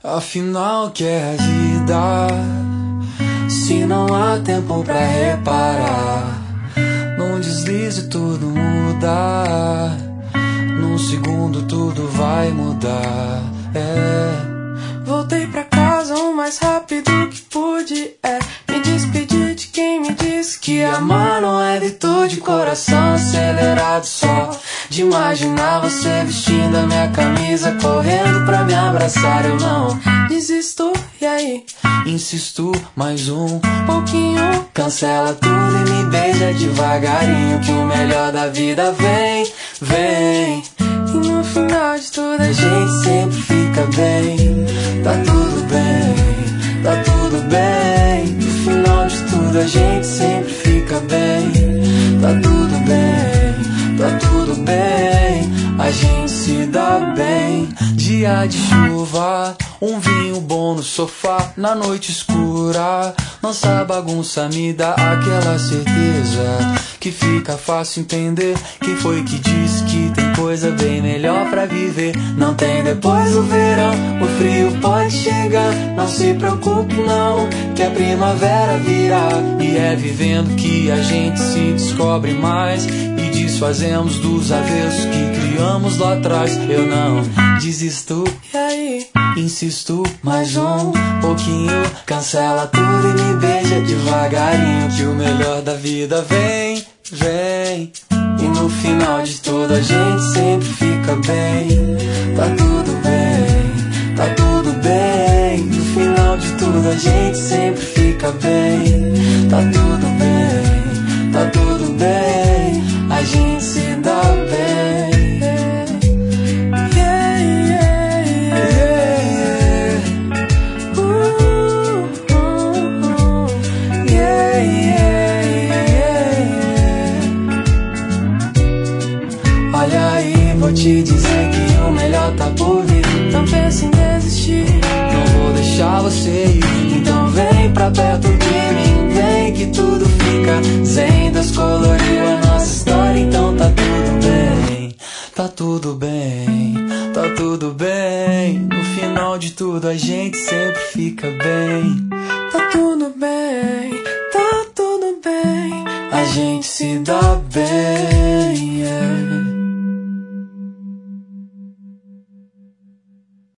Afinal, que é a vida? Se não há tempo pra reparar, num deslize tudo muda. Num segundo tudo vai mudar. Voltei pra casa o mais rápido que pude. Me despedi de quem me disse que amar não é virtude. Coração acelerado só de imaginar você vestindo a minha camisa, correndo pra me abraçar. Eu não desisto, e aí? Insisto mais um pouquinho. Cancela tudo e me beija devagarinho, que o melhor da vida vem, vem. E no final de tudo a gente sempre fica bem. Tá tudo bem, tá tudo bem. No final de tudo a gente sempre fica bem. Tá tudo bem, tá tudo bem. A gente se dá bem. Dia de chuva, um vinho bom no sofá, na noite escura. Nossa bagunça me dá aquela certeza que fica fácil entender quem foi que disse que tem coisa bem melhor pra viver. Não tem depois do verão, o frio pode chegar. Não se preocupe não, que a primavera virá. E é vivendo que a gente se descobre mais e desfazemos dos avessos que criamos lá atrás. Eu não desisto, e aí? Insisto mais um pouquinho. Cancela tudo e me beija devagarinho, que o melhor da vida vem, vem. E no final de tudo a gente sempre fica bem. Tá tudo bem, tá tudo bem. No final de tudo a gente sempre fica bem. Tá tudo bem, tá tudo bem. A gente se dá bem. Vou te dizer que o melhor tá por vir. Não pense em desistir, não vou deixar você ir. Então vem pra perto de mim, vem que tudo fica zen. Descoloriu a nossa história, então tá tudo bem. Tá tudo bem, tá tudo bem. No final de tudo a gente sempre fica bem.